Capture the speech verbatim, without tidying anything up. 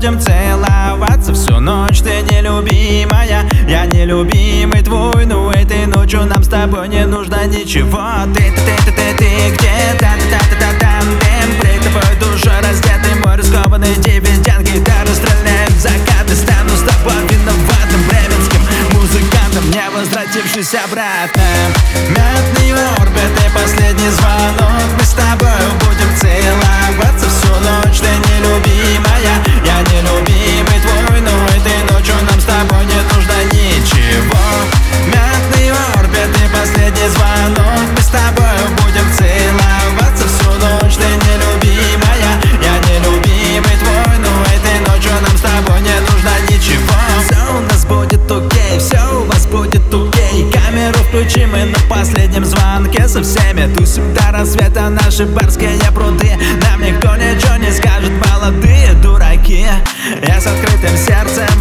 будем целоваться всю ночь. Ты нелюбимая, я нелюбимый твой. Но этой ночью нам с тобой не нужно ничего. Ты, ты, ты, ты, ты, ты где-то, та-та-та-та-там, тембрик твой душераздетый, мой рискованный дивиденд. Гитару стреляет в закаты, стану с тобой виноватым бременским музыкантом, не возвратившись обратно. Мятный орбит и последний звонок. Мы с тобой будем целоваться всю ночь. Ты нелюбимая, я нелюбимый твой. Но этой ночью нам с тобой не нужно ничего. Мятный орбит и последний звонок. Мы с тобой будем целоваться всю ночь. Ты нелюбимая, я нелюбимый твой. Но этой ночью нам с тобой не нужно ничего. Все у нас будет окей, все у вас будет окей. Камеру включим мы на последнем звонке. Со всеми тусим до рассвета, наши барские пруды. Нам никто ничего не скажет, молодые дураки. Я с открытым сердцем